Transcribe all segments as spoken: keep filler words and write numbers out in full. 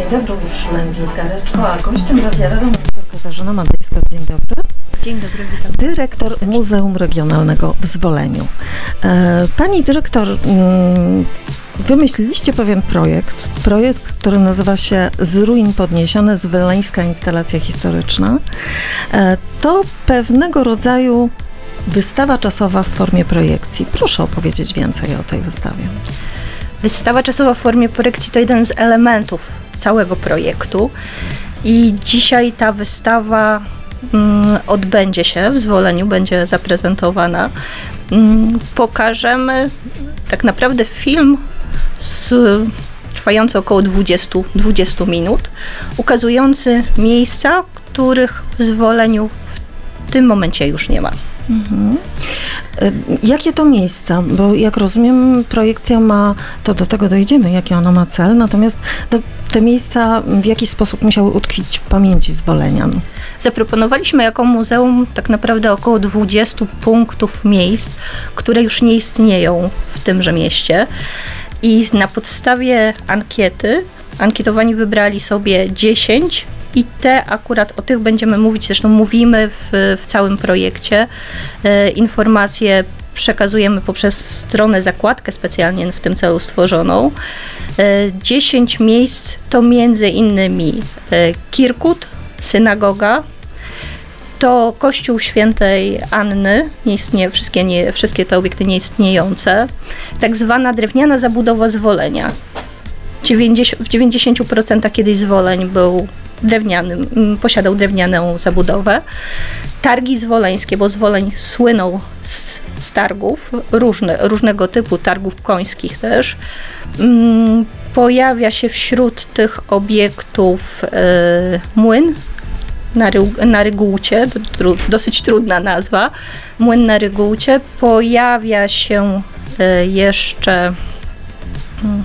dobry, Urszula Enwińska-Reczko, a gościem Radia Radom jest Katarzyna Mandejska. Dzień dobry. Dzień dobry, witam. Dyrektor Muzeum Regionalnego w Zwoleniu. Pani dyrektor, wymyśliliście pewien projekt, projekt, który nazywa się Z ruin podniesione, Zweleńska instalacja historyczna. To pewnego rodzaju wystawa czasowa w formie projekcji. Proszę opowiedzieć więcej o tej wystawie. Wystawa czasowa w formie projekcji to jeden z elementów całego projektu i dzisiaj ta wystawa mm, odbędzie się w Zwoleniu, będzie zaprezentowana. Mm, pokażemy tak naprawdę film z, trwający około dwudziestu, dwudziestu minut, ukazujący miejsca, których w Zwoleniu w tym momencie już nie ma. Mhm. Jakie to miejsca? Bo jak rozumiem, projekcja ma, to do tego dojdziemy, jaki ona ma cel, natomiast to, te miejsca w jakiś sposób musiały utkwić w pamięci zwolenian. Zaproponowaliśmy jako muzeum tak naprawdę około dwudziestu punktów miejsc, które już nie istnieją w tymże mieście i na podstawie ankiety ankietowani wybrali sobie dziesięć i te akurat, o tych będziemy mówić, zresztą mówimy w, w całym projekcie. E, informacje przekazujemy poprzez stronę, zakładkę specjalnie w tym celu stworzoną. E, dziesięć miejsc to między innymi e, Kirkut, synagoga, to Kościół Świętej Anny, nie istnieje, wszystkie, nie, wszystkie te obiekty nieistniejące, tak zwana drewniana zabudowa Zwolenia. dziewięćdziesiąt, w dziewięćdziesięciu procentach kiedyś Zwoleń był drewnianym, posiadał drewnianą zabudowę. Targi zwoleńskie, bo Zwoleń słynął z, z targów, różne, różnego typu targów końskich też. Mm, pojawia się wśród tych obiektów e, młyn na, ry, na Rygółcie, tru, dosyć trudna nazwa, młyn na Rygółcie. Pojawia się e, jeszcze hmm,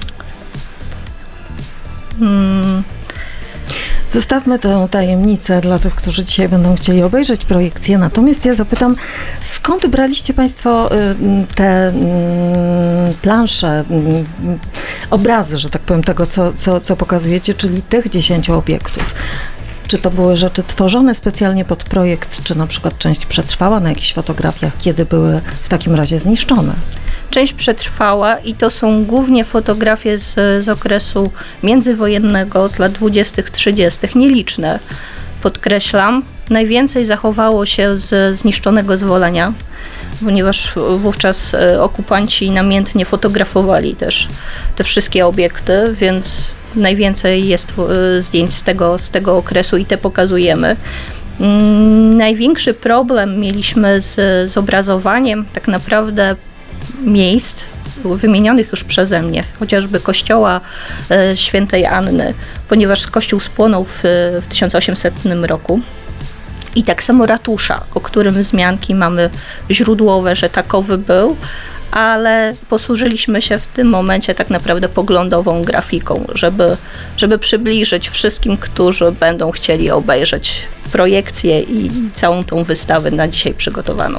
hmm, Zostawmy tę tajemnicę dla tych, którzy dzisiaj będą chcieli obejrzeć projekcję. Natomiast ja zapytam, skąd braliście Państwo te plansze, obrazy, że tak powiem, tego, co, co, co pokazujecie, czyli tych dziesięciu obiektów? Czy to były rzeczy tworzone specjalnie pod projekt, czy na przykład część przetrwała na jakichś fotografiach, kiedy były w takim razie zniszczone? Część przetrwała i to są głównie fotografie z, z okresu międzywojennego, z lat dwudziestych, trzydziestych, nieliczne, podkreślam. Najwięcej zachowało się z zniszczonego Zwolenia, ponieważ wówczas okupanci namiętnie fotografowali też te wszystkie obiekty, więc najwięcej jest zdjęć z tego, z tego okresu i te pokazujemy. Największy problem mieliśmy z zobrazowaniem tak naprawdę miejsc wymienionych już przeze mnie, chociażby kościoła e, Świętej Anny, ponieważ kościół spłonął w, w tysiąc osiemsetnym roku. I tak samo ratusza, o którym wzmianki mamy źródłowe, że takowy był, ale posłużyliśmy się w tym momencie tak naprawdę poglądową grafiką, żeby, żeby przybliżyć wszystkim, którzy będą chcieli obejrzeć projekcję i całą tą wystawę na dzisiaj przygotowaną.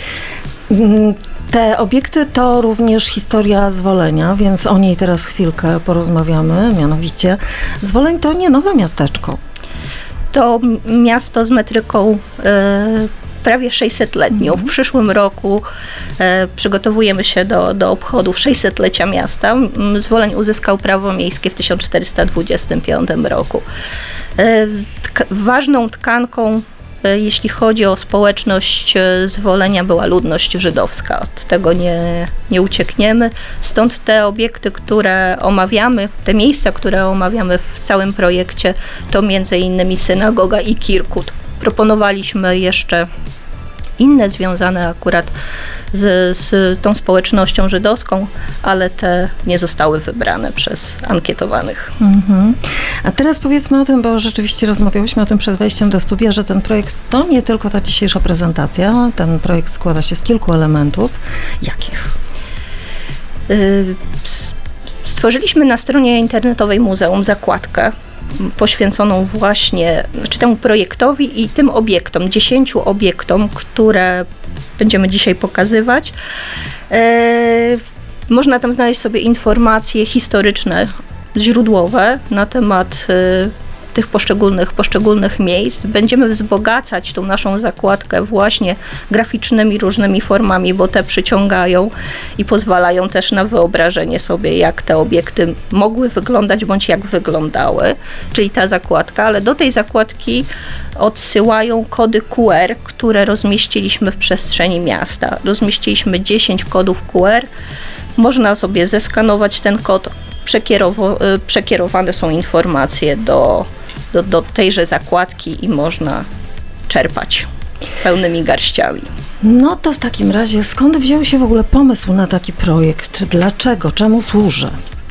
Te obiekty to również historia Zwolenia, więc o niej teraz chwilkę porozmawiamy, mianowicie Zwoleń to nie nowe miasteczko. To miasto z metryką e, prawie sześćsetletnią. W przyszłym roku e, przygotowujemy się do, do obchodów sześćsetlecia miasta. Zwoleń uzyskał prawo miejskie w tysiąc czterysta dwudziestym piątym roku. E, tk- ważną tkanką, jeśli chodzi o społeczność Zwolenia, była ludność żydowska. Od tego nie, nie uciekniemy. Stąd te obiekty, które omawiamy, te miejsca, które omawiamy w całym projekcie, to między innymi synagoga i Kirkut. Proponowaliśmy jeszcze inne związane akurat z, z tą społecznością żydowską, ale te nie zostały wybrane przez ankietowanych. Mhm. A teraz powiedzmy o tym, bo rzeczywiście rozmawiałyśmy o tym przed wejściem do studia, że ten projekt to nie tylko ta dzisiejsza prezentacja, ten projekt składa się z kilku elementów. Jakich? Stworzyliśmy na stronie internetowej muzeum zakładkę poświęconą właśnie, czy temu projektowi i tym obiektom, dziesięciu obiektom, które będziemy dzisiaj pokazywać. E, można tam znaleźć sobie informacje historyczne źródłowe na temat y, tych poszczególnych, poszczególnych miejsc. Będziemy wzbogacać tą naszą zakładkę właśnie graficznymi różnymi formami, bo te przyciągają i pozwalają też na wyobrażenie sobie, jak te obiekty mogły wyglądać, bądź jak wyglądały, czyli ta zakładka, ale do tej zakładki odsyłają kody Q R, które rozmieściliśmy w przestrzeni miasta. Rozmieściliśmy dziesięć kodów Q R. Można sobie zeskanować ten kod, przekierowo- przekierowane są informacje do Do, do tejże zakładki i można czerpać pełnymi garściami. No to w takim razie skąd wziął się w ogóle pomysł na taki projekt? Dlaczego? Czemu służy?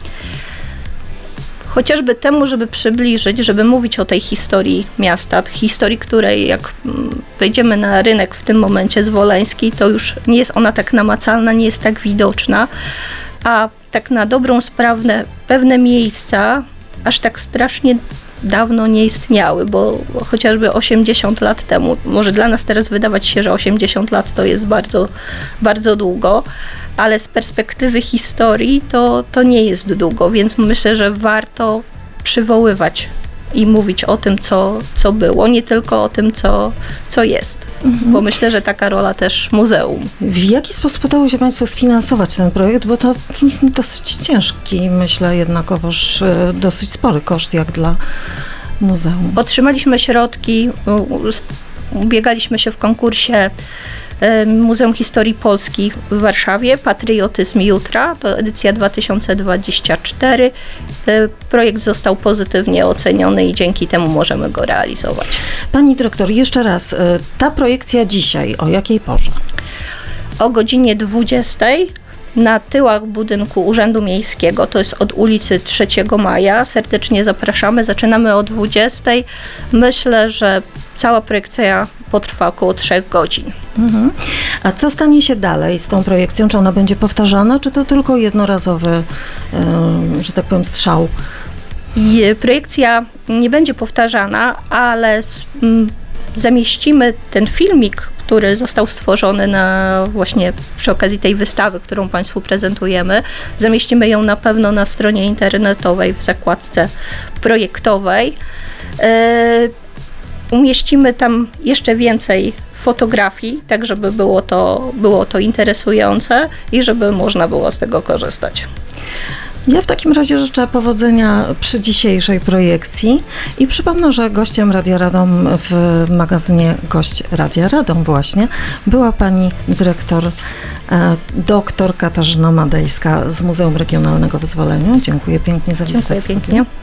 Chociażby temu, żeby przybliżyć, żeby mówić o tej historii miasta, historii, której jak wejdziemy na rynek w tym momencie zwoleński, to już nie jest ona tak namacalna, nie jest tak widoczna, a tak na dobrą sprawę pewne miejsca aż tak strasznie dawno nie istniały, bo chociażby osiemdziesiąt lat temu, może dla nas teraz wydawać się, że osiemdziesiąt lat to jest bardzo, bardzo długo, ale z perspektywy historii to, to nie jest długo, więc myślę, że warto przywoływać i mówić o tym, co, co było, nie tylko o tym, co, co jest. Mhm. Bo myślę, że taka rola też muzeum. W jaki sposób udało się Państwu sfinansować ten projekt? Bo to dosyć ciężki, myślę jednakowoż dosyć spory koszt jak dla muzeum. Otrzymaliśmy środki, ubiegaliśmy się w konkursie Muzeum Historii Polski w Warszawie, Patriotyzm Jutra, to edycja dwa tysiące dwudziesty czwarty. Projekt został pozytywnie oceniony i dzięki temu możemy go realizować. Pani dyrektor, jeszcze raz, ta projekcja dzisiaj, o jakiej porze? O godzinie dwudziestej na tyłach budynku Urzędu Miejskiego, to jest od ulicy trzeciego maja. Serdecznie zapraszamy, zaczynamy o dwudziestej. Myślę, że cała projekcja potrwa około trzech godzin. Mhm. A co stanie się dalej z tą projekcją? Czy ona będzie powtarzana, czy to tylko jednorazowy, yy, że tak powiem, strzał? I projekcja nie będzie powtarzana, ale mm, zamieścimy ten filmik, który został stworzony na właśnie przy okazji tej wystawy, którą Państwu prezentujemy. Zamieścimy ją na pewno na stronie internetowej w zakładce projektowej. Yy, umieścimy tam jeszcze więcej fotografii, tak żeby było to, było to interesujące i żeby można było z tego korzystać. Ja w takim razie życzę powodzenia przy dzisiejszej projekcji i przypomnę, że gościem Radia Radom w magazynie Gość Radia Radom właśnie była pani dyrektor e, doktor Katarzyna Madejska z Muzeum Regionalnego w Zwoleniu. Dziękuję pięknie za wizytę. Dziękuję pięknie.